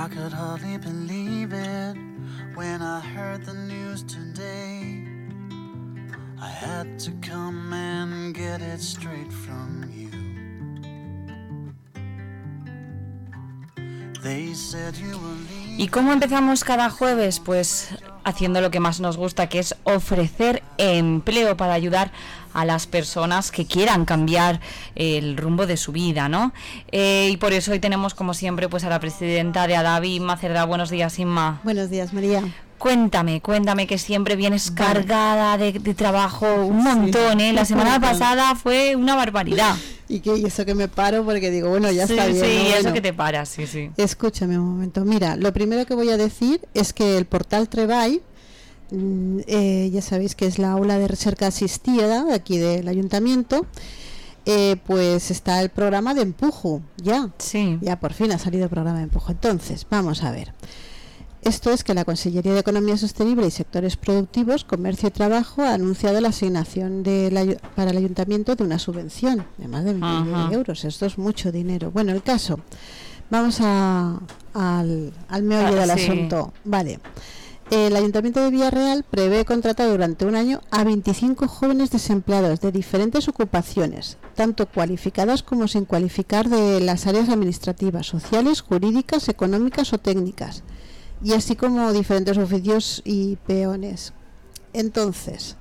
I could hardly believe it when I heard the news today. I had to come and get it straight from you. They said you were leaving. ¿Y cómo empezamos cada jueves? Pues haciendo lo que más nos gusta, que es ofrecer empleo para ayudar a las personas que quieran cambiar el rumbo de su vida, ¿no? Y por eso hoy tenemos, como siempre, pues a la presidenta de Adavi, Inma Cerdá. Buenos días, Inma. Buenos días, María. Cuéntame, que siempre vienes cargada de trabajo, un montón, ¿eh? La semana pasada fue una barbaridad. Y eso que me paro porque digo, bueno, ya está bien. Sí, ¿no? eso Bueno, que te paras, sí. Escúchame un momento. Mira, lo primero que voy a decir es que el portal Treball, ya sabéis que es la aula de recerca asistida de aquí del ayuntamiento, pues está el programa de Empujo, ya por fin ha salido el programa de Empujo. Entonces, vamos a ver. Esto es que la Consellería de Economía Sostenible y Sectores Productivos, Comercio y Trabajo ha anunciado la asignación para el ayuntamiento de una subvención de más de 20 euros. Esto es mucho dinero. Bueno, el caso, vamos al meollo del asunto. Vale. El Ayuntamiento de Villarreal prevé contratar durante un año a 25 jóvenes desempleados de diferentes ocupaciones, tanto cualificadas como sin cualificar, de las áreas administrativas, sociales, jurídicas, económicas o técnicas, y así como diferentes oficios y peones. Entonces,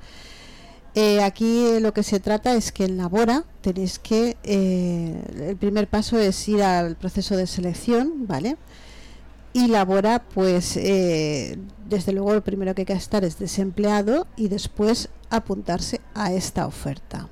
aquí lo que se trata es que en Labora tenéis que, el primer paso es ir al proceso de selección, ¿vale? Y Labora, pues, desde luego lo primero que hay que estar es desempleado y después apuntarse a esta oferta.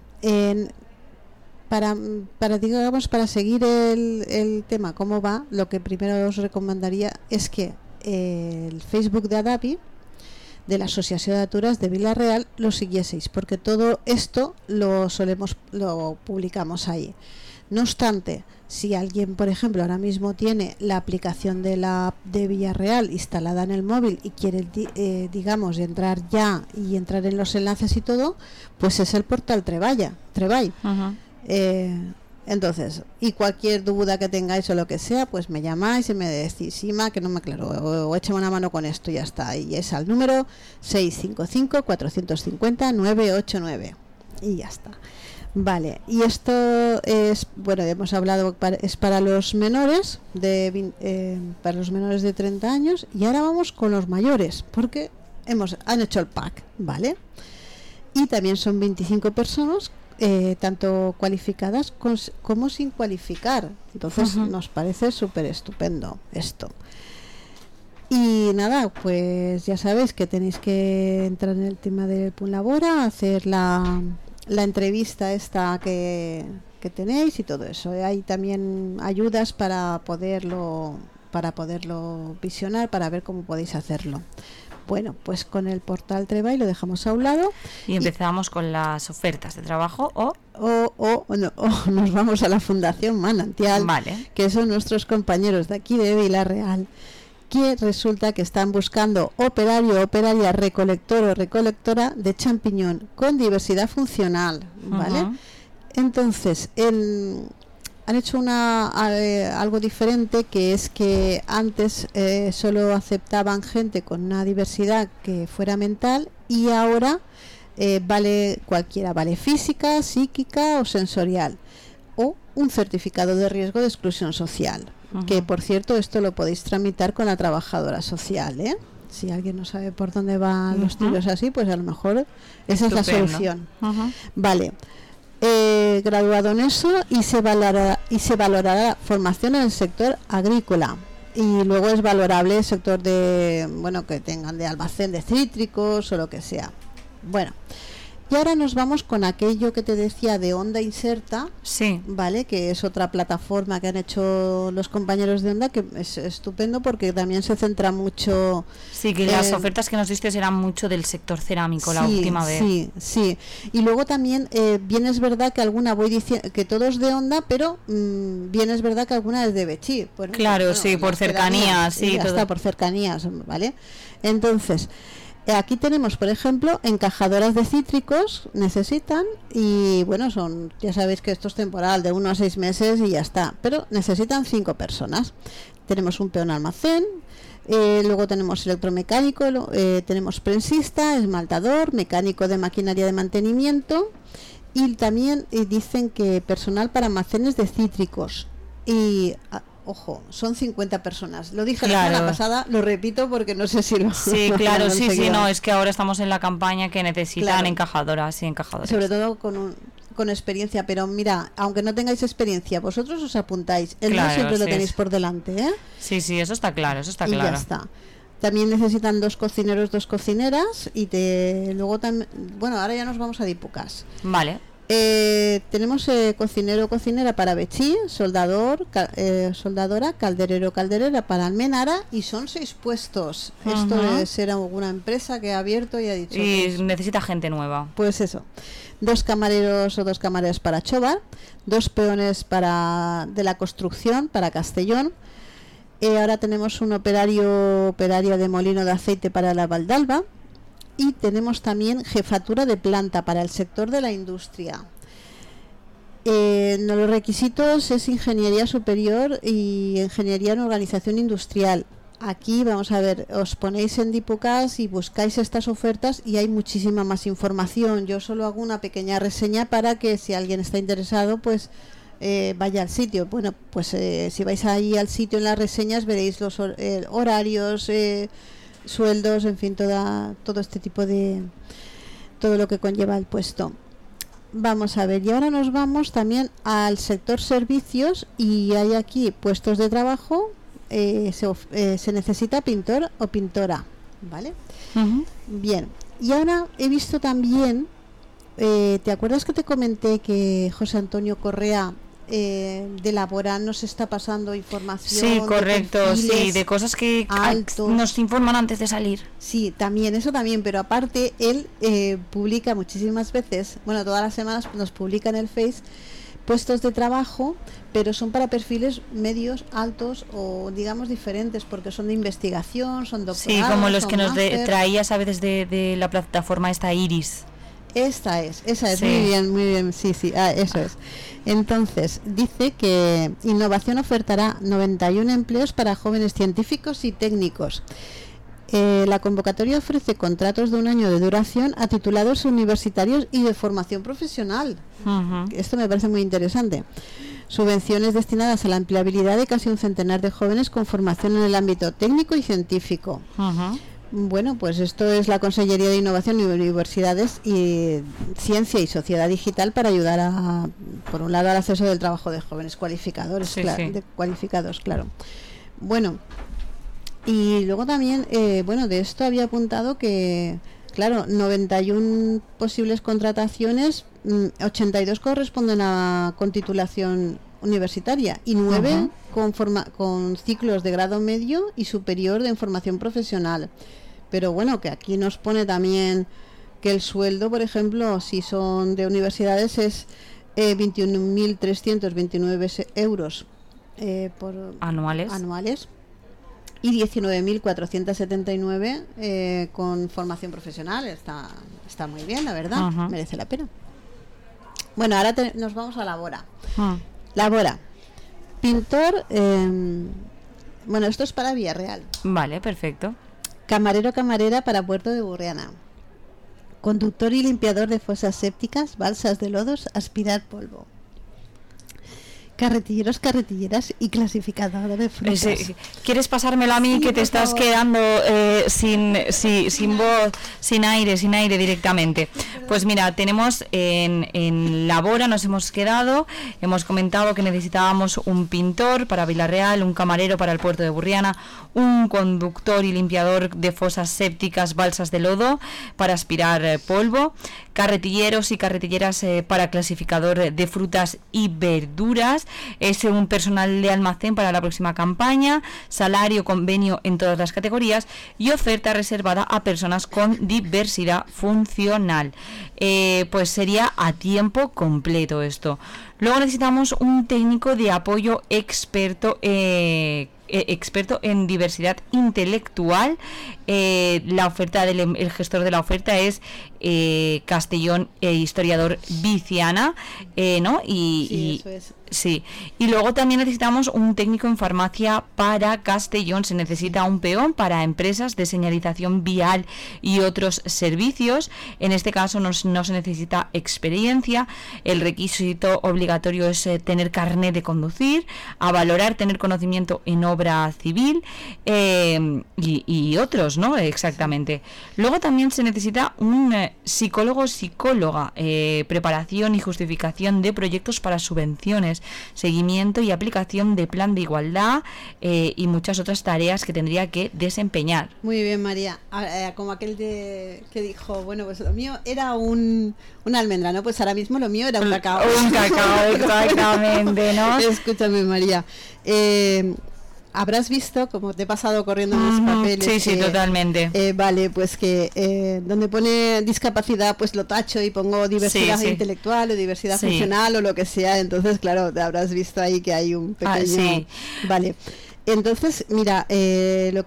Para seguir el tema, cómo va, lo que primero os recomendaría es que el Facebook de Adavi, de la Asociación de Aturas de Villarreal, lo siguieseis, porque todo esto lo publicamos ahí. No obstante, si alguien, por ejemplo, ahora mismo tiene la aplicación de Villarreal instalada en el móvil y quiere, digamos, entrar ya y entrar en los enlaces y todo, pues es el portal Treball. Entonces, y cualquier duda que tengáis o lo que sea, pues me llamáis y me decís, Ima, que no me aclaro, o échame una mano con esto y ya está. Y es al número 655-450-989 y ya está. Vale, y esto es, bueno, hemos hablado, es para los menores para los menores de 30 años, y ahora vamos con los mayores, porque han hecho el pack, ¿vale? Y también son 25 personas, tanto cualificadas como sin cualificar. Entonces nos parece súper estupendo esto. Y nada, pues ya sabéis que tenéis que entrar en el tema del Punlabora, hacer la entrevista esta que tenéis y todo eso. Hay también ayudas para poderlo visionar, para ver cómo podéis hacerlo. Bueno, pues con el portal Treball lo dejamos a un lado y empezamos con las ofertas de trabajo o nos vamos a la Fundación Manantial, vale, que son nuestros compañeros de aquí de Villarreal, que resulta que están buscando operario, operaria, recolector o recolectora de champiñón con diversidad funcional, ¿vale? Entonces, han hecho algo diferente, que es que antes solo aceptaban gente con una diversidad que fuera mental, y ahora vale cualquiera, vale física, psíquica o sensorial, o un certificado de riesgo de exclusión social. Que por cierto, esto lo podéis tramitar con la trabajadora social, ¿eh? Si alguien no sabe por dónde van los tiros así, pues a lo mejor esa es la solución. Vale, graduado en eso, y se valorará formación en el sector agrícola, y luego es valorable el sector que tengan de almacén de cítricos o lo que sea. Bueno, y ahora nos vamos con aquello que te decía de Onda Inserta, ¿vale? Que es otra plataforma que han hecho los compañeros de Onda, que es estupendo porque también se centra mucho. Sí, que las ofertas que nos diste eran mucho del sector cerámico la última vez. Sí. Y luego también, bien es verdad que alguna voy diciendo que todo es de Onda, pero bien es verdad que alguna es de Betxí. Bueno, claro, sí, por cercanías, sí. Ya está, por cercanías, ¿vale? Entonces, aquí tenemos, por ejemplo, encajadoras de cítricos, necesitan, y bueno, ya sabéis que esto es temporal, de 1 a 6 meses y ya está, pero necesitan 5 personas. tenemos un peón almacén, luego tenemos electromecánico, tenemos prensista, esmaltador, mecánico de maquinaria de mantenimiento, y también dicen que personal para almacenes de cítricos. Y ojo, son 50 personas. Lo dije la semana pasada, lo repito porque no sé si lo... Sí, claro, sí, no, es que ahora estamos en la campaña que necesitan encajadoras y encajadores. Sobre todo con experiencia, pero mira, aunque no tengáis experiencia, vosotros os apuntáis. El no siempre lo tenéis por delante, ¿eh? Sí, eso está claro, y ya está. También necesitan 2 cocineros, 2 cocineras y luego también... Bueno, ahora ya nos vamos a Dipucas. Vale. Tenemos cocinero o cocinera para Bechí, soldador, soldadora, calderero, calderera para Almenara, y son 6 puestos. Esto debe ser alguna empresa que ha abierto y ha dicho... Y necesita gente nueva. Pues eso. 2 camareros o 2 camareras para Chobar, 2 peones de la construcción para Castellón. Ahora tenemos un operaria de molino de aceite para la Valdalba. Y tenemos también jefatura de planta para el sector de la industria. Los requisitos es ingeniería superior y ingeniería en organización industrial. Aquí vamos a ver, os ponéis en Dipucas y buscáis estas ofertas y hay muchísima más información. Yo solo hago una pequeña reseña para que si alguien está interesado, pues vaya al sitio. Bueno, pues si vais ahí al sitio en las reseñas veréis los horarios, sueldos, en fin, todo este tipo de... todo lo que conlleva el puesto. Vamos a ver, y ahora nos vamos también al sector servicios y hay aquí puestos de trabajo. Se necesita pintor o pintora, ¿vale? Bien, y ahora he visto también, ¿te acuerdas que te comenté que José Antonio Correa de Laboral nos está pasando información? Sí, correcto, sí, de cosas que nos informan antes de salir. Sí, también, eso también, pero aparte él publica muchísimas veces, bueno, todas las semanas nos publica en el Face puestos de trabajo, pero son para perfiles medios, altos o digamos diferentes, porque son de investigación, son doctorados. Sí, como los que nos traías a veces de la plataforma esta Iris. Esa es, sí. muy bien, sí, eso es. Entonces, dice que Innovación ofertará 91 empleos para jóvenes científicos y técnicos. La convocatoria ofrece contratos de 1 año de duración a titulados universitarios y de formación profesional. Esto me parece muy interesante. Subvenciones destinadas a la empleabilidad de casi 1 centenar de jóvenes con formación en el ámbito técnico y científico. Bueno, pues esto es la Consellería de Innovación y Universidades y Ciencia y Sociedad Digital para ayudar por un lado, al acceso del trabajo de jóvenes cualificados, claro. Bueno, y luego también, de esto había apuntado que, claro, 91 posibles contrataciones, 82 corresponden con titulación universitaria y 9 con ciclos de grado medio y superior de formación profesional. Pero bueno, que aquí nos pone también que el sueldo, por ejemplo, si son de universidades, es 21.329 euros anuales y 19.479 con formación profesional. Está muy bien, la verdad, merece la pena. Bueno, ahora nos vamos a Labora. Labora, pintor, esto es para Villarreal. Vale, perfecto. Camarero, camarera para Puerto de Burriana. Conductor y limpiador de fosas sépticas, balsas de lodos, aspirar polvo. Carretilleros, carretilleras y clasificador de frutas. ¿Quieres pasármelo a mí, sí, que te estás quedando sin voz, sin aire directamente? Pues mira, tenemos en Labora, nos hemos comentado que necesitábamos un pintor para Villarreal, un camarero para el puerto de Burriana, un conductor y limpiador de fosas sépticas, balsas de lodo para aspirar polvo, carretilleros y carretilleras para clasificador de frutas y verduras. Es un personal de almacén para la próxima campaña, salario, convenio en todas las categorías y oferta reservada a personas con diversidad funcional. Pues sería a tiempo completo esto. Luego necesitamos un técnico de apoyo experto experto en diversidad intelectual. La oferta el gestor de la oferta es Castellón, historiador Viciana, ¿no? Sí, eso es. Sí, y luego también necesitamos un técnico en farmacia para Castellón. Se necesita un peón para empresas de señalización vial y otros servicios. En este caso no se necesita experiencia. El requisito obligatorio es tener carnet de conducir, a valorar tener conocimiento en obra civil y otros, ¿no? Exactamente. Luego también se necesita un psicóloga, preparación y justificación de proyectos para subvenciones, seguimiento y aplicación de plan de igualdad y muchas otras tareas que tendría que desempeñar. Muy bien, María. Como aquel que dijo, bueno, pues lo mío era una almendra, ¿no? Pues ahora mismo lo mío era un cacao. Un cacao, exactamente, ¿no? Escúchame, María. Habrás visto, como te he pasado corriendo en los papeles. Sí, totalmente. Vale, pues que donde pone discapacidad, pues lo tacho y pongo diversidad intelectual o diversidad funcional o lo que sea. Entonces, claro, te habrás visto ahí que hay un pequeño... Vale. Entonces, mira, lo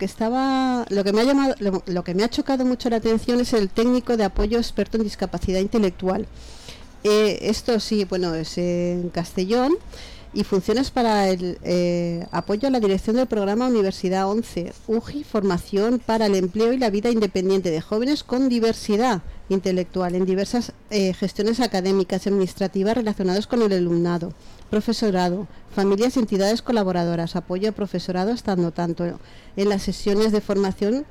que me ha chocado mucho la atención es el técnico de apoyo experto en discapacidad intelectual. Esto sí, bueno, es en Castellón. Y funciones para el apoyo a la dirección del programa Universidad 11, UGI, formación para el empleo y la vida independiente de jóvenes con diversidad intelectual en diversas gestiones académicas y administrativas relacionadas con el alumnado, profesorado, familias y entidades colaboradoras, apoyo a profesorado estando tanto en las sesiones de formación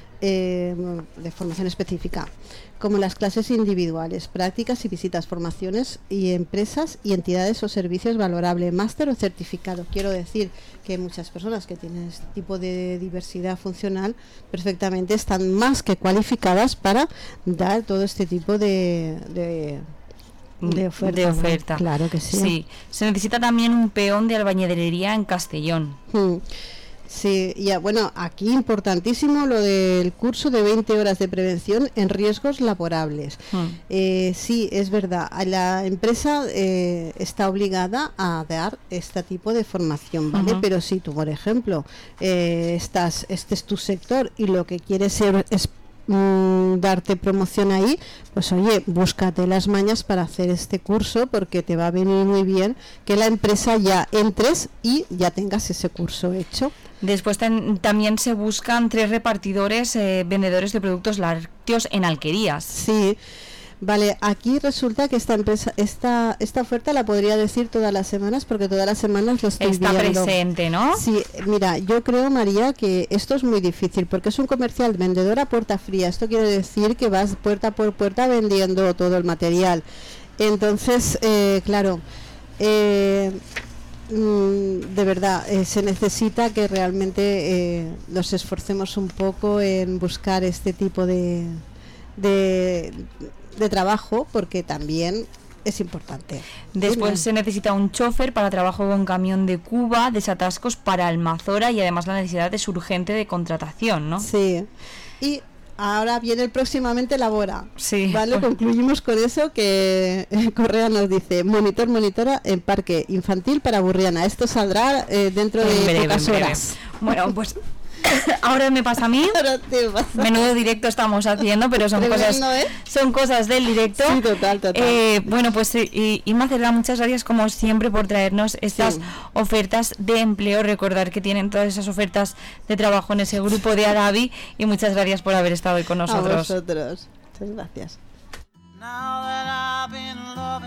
específica, como las clases individuales, prácticas y visitas, formaciones y empresas y entidades o servicios valorable, máster o certificado. Quiero decir que muchas personas que tienen este tipo de diversidad funcional perfectamente están más que cualificadas para dar todo este tipo de oferta. Claro que sí. Sí, se necesita también un peón de albañilería en Castellón. Sí, ya, bueno, aquí importantísimo lo del curso de 20 horas de prevención en riesgos laborables. Sí, es verdad, la empresa está obligada a dar este tipo de formación, ¿vale? Pero si tú, por ejemplo, este es tu sector y lo que quieres es darte promoción ahí, pues oye, búscate las mañas para hacer este curso, porque te va a venir muy bien que la empresa ya entres y ya tengas ese curso hecho. Después también se buscan 3 repartidores, vendedores de productos lácteos en alquerías. Sí. Vale, aquí resulta que esta oferta la podría decir todas las semanas, porque todas las semanas lo estoy viendo. Está presente, ¿no? Sí, mira, yo creo, María, que esto es muy difícil, porque es un comercial vendedor a puerta fría. Esto quiere decir que vas puerta por puerta vendiendo todo el material. Entonces, claro, de verdad, se necesita que realmente nos esforcemos un poco en buscar este tipo de trabajo, porque también es importante. Después se necesita un chofer para trabajo con camión de Cuba, desatascos para Almazora, y además la necesidad es urgente de contratación, ¿no? Sí. Y ahora viene próximamente Labora. Sí. Vale, concluimos con eso, que Correa nos dice: monitora en parque infantil para Burriana. Esto saldrá dentro de pocas horas. Bueno, pues ahora me pasa a mí. Menudo directo estamos haciendo, pero son cosas del directo. Sí, total. Bueno, pues Inma Cerda, muchas gracias como siempre por traernos estas ofertas de empleo. Recordar que tienen todas esas ofertas de trabajo en ese grupo de Adavi, y muchas gracias por haber estado hoy con nosotros. A vosotros. Muchas gracias.